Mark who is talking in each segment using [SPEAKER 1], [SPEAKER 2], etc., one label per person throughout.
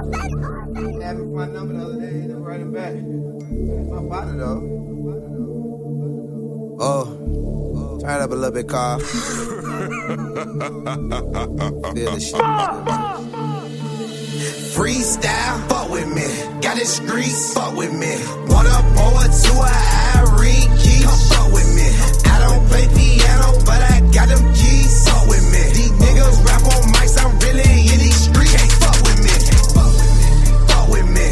[SPEAKER 1] Asked me for my number the other day, he never write it back. It's my partner though. Oh, turn it up a little bit, Carl. Feel the shit. Freestyle, fuck with me. Got it street, fuck with me. Wanna pour it to a Irene key, come fuck with me. I don't play piano, but I got them keys, fuck with me. These niggas rap on mics, I'm really in these streets. Can't fuck with me. Fuck with me.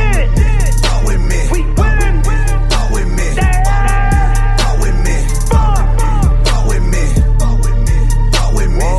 [SPEAKER 1] Fuck with me. We winning. Fuck with me. Fuck with me. Fuck with me. Fuck with me. Fuck with me.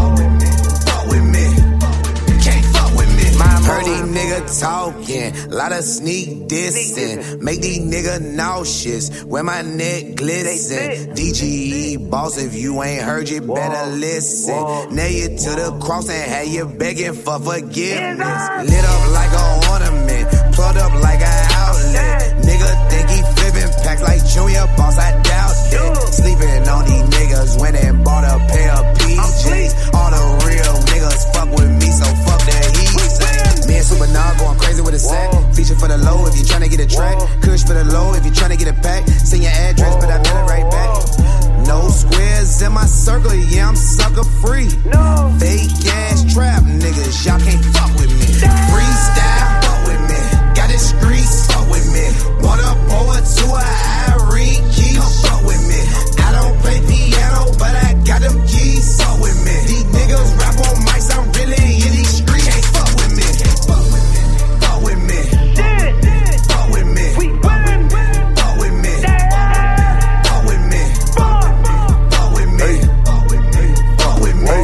[SPEAKER 1] Fuck with me. Can't fuck with me. Heard these niggas talking, lot of sneak dissing, make these niggas nauseous, where my neck glisten. DGE boss, if you ain't heard, you better listen. Nail you to the cross and have you begging for forgiveness. Lit up like a ornament, plugged up like an outlet. Nigga think he flipping packs like Junior Boss, I doubt that. Sleeping on these niggas, went and bought a pair of PJs. All the real niggas fuck with me, so fuck that he say. Me and Super Nog going crazy with a sack. Feature for the low if you tryna get a track. Kush for the low if you tryna get a pack. Send your address, but I mail it right back. No squares in my circle, yeah, I'm sucker free. Fake ass trap niggas, y'all can't fuck with me. Freestyle, fuck with me. Got it streets, fuck with me. Wanna pour it to a Irene key, come fuck with me. I don't play piano, but I got them keys, fuck with me. These niggas rap on mics, I'm really in these streets. Can't fuck with me. Fuck with me. Fuck with me. Fuck with me. We winning. Fuck with me. Fuck with me. Fuck with me. Fuck with me. Fuck with me.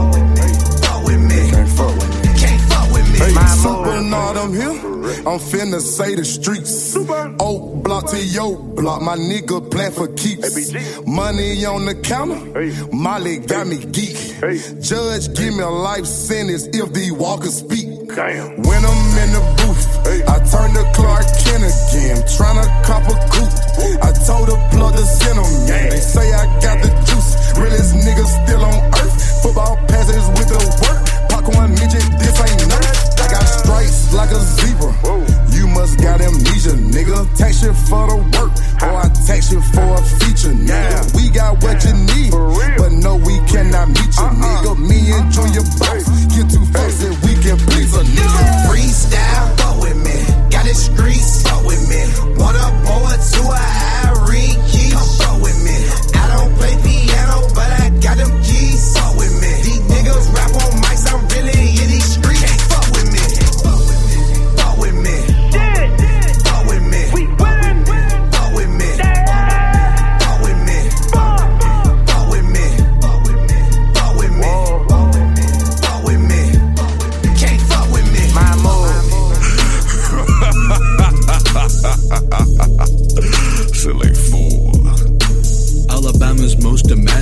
[SPEAKER 1] Fuck with me. Can't fuck with me. Can't fuck with me.
[SPEAKER 2] Hey, Super Nard, I'm here. I'm finna say the streets. Oak block to yo block, my nigga plan for keeps. Money on the counter, Molly got me geek. Judge give me a life sentence if the walkers speak. When I'm in the booth, I turn to Clark Kent again, tryna cop a coupe. I told the plug to send them, they say I got the juice. Realest nigga still on earth, football passes with the work. Popcorn midget, this ain't nerf. I got stripes like a zebra. You must got amnesia, nigga. Tax shit for the work, or I tax shit for a feature, nigga. We got what you need, but no, we cannot meet you, nigga. Me and Junior Boss get too fast that we can please a nigga.
[SPEAKER 1] Freestyle, fuck with me. Got it streets, fuck with me. Wanna pour it to a Irene key, come fuck with me. I don't play piano, but I got them keys, fuck with me. These niggas rap on mics, I'm really in these streets. Can't fuck with me. Fuck with me. Fuck with me. Fuck with me. We winning. Fuck with me. Fuck with me. Fuck with me. Fuck with me. Fuck with me. Fuck with me. Can't fuck with me. My move.
[SPEAKER 3] Silly fool.
[SPEAKER 4] Alabama's most demanding